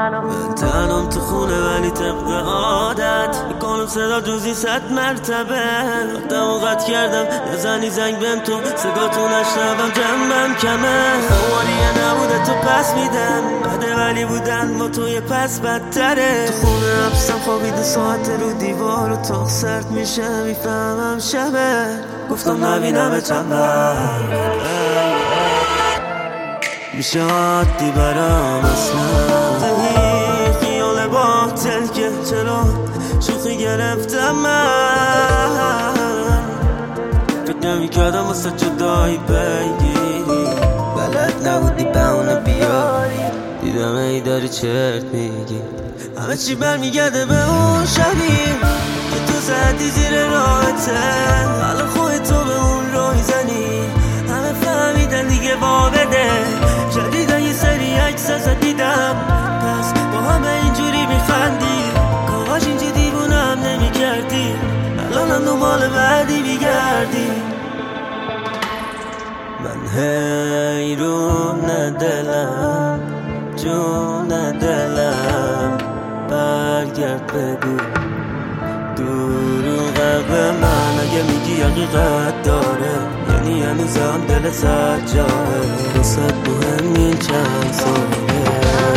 تنم تو خونه ولی طبق عادت میکنم صدا جزی 100 مرتبه وقتم قطع کردم نزنی زنگ بهم تو صداتو نشنوم جنبم کمه خواریه نبوده تو پس میدم بده ولی بودن با توی پس بدتره تو خونه حبسم خوابیده ساعت رو دیوار و تاق سرد میشه میفهمم شبه گفتم نبینم چند میشه عادی برام اصلا خیال باطل که چرا شوخی گرفتم من فکر نمیکردم واسه جدایی بگیری بلد نبودی بهونه بیاری دیدم ای داری چرت میگی همه چی برمیگرده به اون شبی که تو زدی زیر راحته حالا خودت تو به اون روی زنی همه فهمیدن دیگه وابده جدیدن یه سری عکس ازت دیدم پس با همه اینجوری میخندی کاش اینجا دیوونم نمیکردی الانم دنبال بعدی میگردی من حیرون دلم جون دلم برگرد بگو دروغه به من اگه میگی حقیقت داره یعنی هنوزم دل سجاره واسه مهم این چند ساله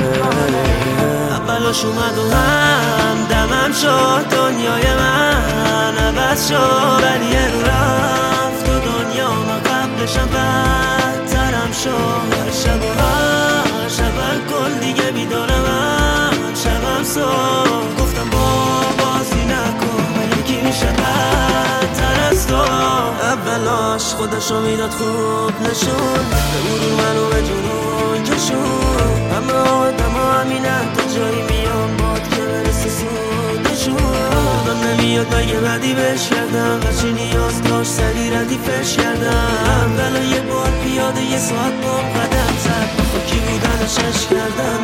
اولش اومد و هم دمم شد دنیای من عوض شد ولی رو رفت و دنیا من قبلشم بدترم شد شب و هر شب کل دیگه بیدارم شبم صبح گفتم بازی نکن یکی میشه بدتر از تو اولاش خودشو میداد خوب نشون به برون منو به جنون کشون همه آدم ها همینن تا جایی میان باد که برسه سودشون آدم نمیاد مگه بدی بهش کردم هرچی نیاز داشت سری ردیفش کردم بلا یه بار پیاده یه ساعت بام قدم زد با خاکی بودنش عشق کردم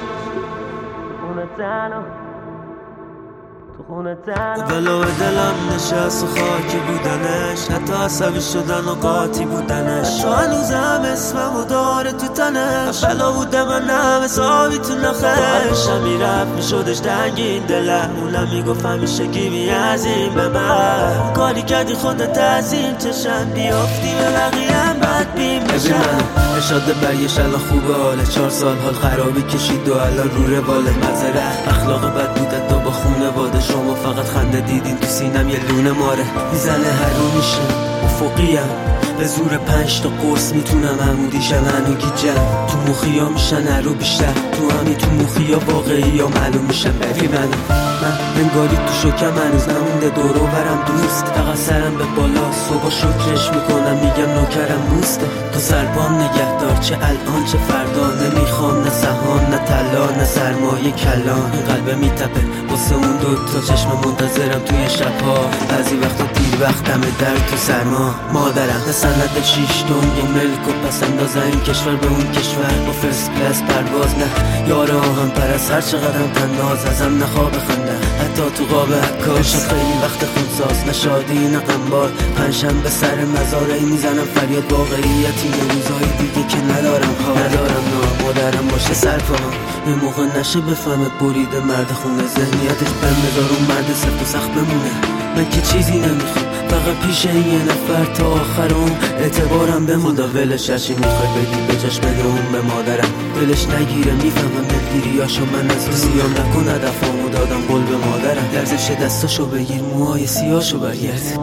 ولو دلم نشست و خاکی بودنش حتی عصبی شدن و قاطی بودنش حتی هنوزم اسمم و داره تو تنش بلا بودم من هم حسابی تو نخش میرفت میشدش دنگین دلم اونم میگفت همیشه گیمی از این به من کاری کردی خودت از این چشم بیافتی به بقیم بد بیم بشم اشاده برگشت الان خوبه حاله 4 سال حال خرابی کشید و الان رو رواله مزره اخلاق بد بودن تو با خونه واده شما فقط خنده دیدین تو سینم یه لونه ماره میزنه هر رو میشه افقیم به زور 5 تا قرص میتونم عمودی شن و گیجم تو مخیا میشن هر رو بیشتر تو همی تو مخیا واقعی یا معلوم میشن ببین من انگاری تو شکم هنوز نمونده دور و برم دوست فقط سرم به بالا صبح شکرش میکنم میگم نوکرم موسته تو سربام نگهدار چه الان چه فردا نمیخوام نه سهان نه طلا نه سرمایه کلان این قلبه میتپه واسه اون دوتا چشم منتظرم توی شبها بعضی وقتا دیر وقتمه در تو سرما مادرم نه سند 6 تن یه ملک و پس اندازه این کشور به اون کشور با فرست کلاس پرواز نه یاره هم پرست هر چقدرم تناز ازم نخواب خنده حتی تو قاب عکاس خیلی وقت خونساز نشادی نه غمبار پنجشنبه سر مزاره میزنم فریاد واقعیتی یه روزای دیگه که ندارم نه مادرم باشه سرپام یه موقع نشه بفهمه بریده مرد خونه ذهنیتش بمدار اون مرد سفت و سخت بمونه من که چیزی نمیخوام فقط پیش یه نفر تا آخرم اعتبارم به خدا ولش هرچی میخوای بگی به جاش بده اون به مادرم دلش نگیره میفهمم دلگیریاشو من از سیام نکن هدفامو دادم قول به مادرم لرزش دستاشو بگیر موهای سیاهشو برگرد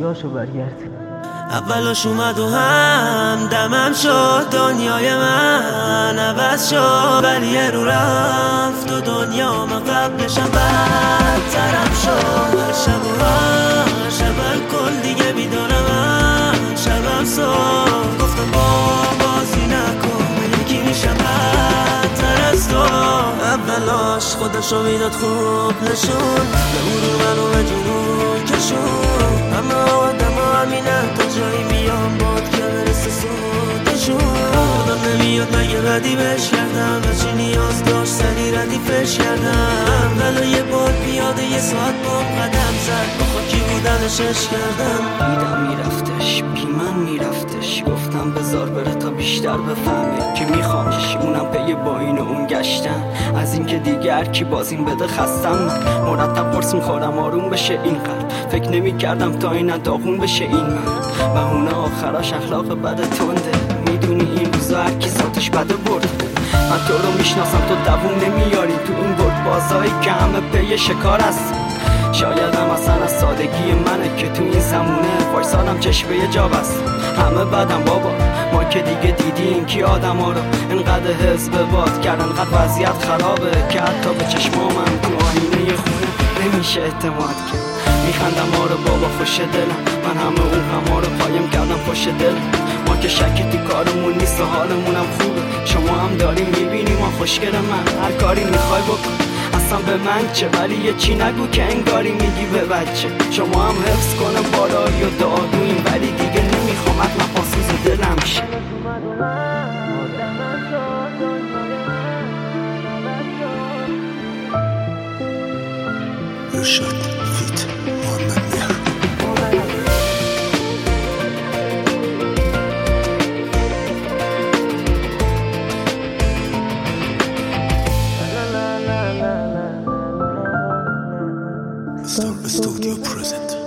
اولاش اومد و هم دمم شد دنیای من عوض شد ولی رو رفت و دنیا من قبلشم بدترم شد هر شب و هر شب کل دیگه بیدارم شبم صبح گفتم بازی نکن یکی میشم بدتر از تو اولاش خودشو میداد خوب نشون به برون منو به جنون کشون همه آدم ها همینن تا جایی میام باد که برسه سودشون آدم نمیاد مگه بدی بهش کردم هرچی نیاز داشت سری وقتی ردیفش کردم ولی یه بار پیاده یه ساعت بام قدم زد با خاکی بودنش عشق کردم. دیدم میرفتش بی من میرفتش، گفتم بذار بره تا بیشتر بفهمه که میخوامش. اونم پی با این و اون گشتم از این که دیگر کی بازیم بده خستم. مرتب قرص میخورم آروم بشه این قلب، فکر نمی کردم تا این داغون بشه این من. و اون آخراش اخلاق بده تنده، میدونی این روزا هر کی ذاتش بده برده. من تو رو میشناسم تو دووم نمیاری تو این برد بازایی که همه پی شکار هست. شایدم اصلا از سادگی منه که تو این زمونه وایسادم چشم یه جا بست. همه بدم بابا ما که دیگه دیدیم کی آدم ها رو انقدر حزب باد کردن، انقدر وضعیت خرابه که حتی به چشمامم تو آینه خونه نمیشه اعتماد کرد. میخندم آره بابا خوش دلم، من همه اون غما رو قایم کردم پشت دلم. ما که شکی تو کارمون نیست و حالمونم خوبه، شما هم داری میبینی ما خوشگل من هر کاری میخوای بکن اصلا به من چه، ولی یه چی نگو که انگاری میگی به بچه. شما هم حفظ کنم بالایی و دادوین ولی دیگه نمیخوام حتما پاسوز دلم شه. ارشاد فیت محمد مهر. Star Studio present.